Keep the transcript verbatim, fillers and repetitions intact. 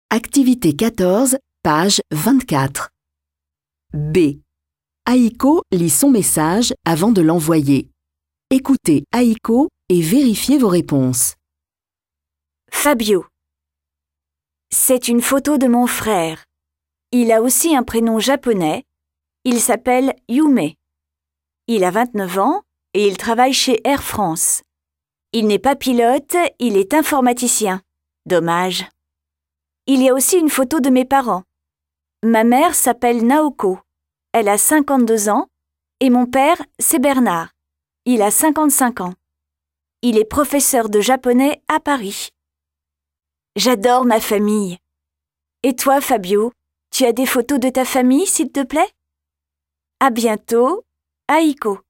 Activité quatorze, page vingt-quatre. B. Aiko lit son message avant de l'envoyer. Écoutez Aiko et vérifiez vos réponses. Fabio. C'est une photo de mon frère. Il a aussi un prénom japonais. Il s'appelle Yume. Il a vingt-neuf ans et il travaille chez Air France. Il n'est pas pilote, il est informaticien. Dommage. Il y a aussi une photo de mes parents. Ma mère s'appelle Naoko. Elle a cinquante-deux ans et mon père, c'est Bernard. Il a cinquante-cinq ans. Il est professeur de japonais à Paris. J'adore ma famille. Et toi, Fabio, tu as des photos de ta famille, s'il te plaît? À bientôt, Aiko.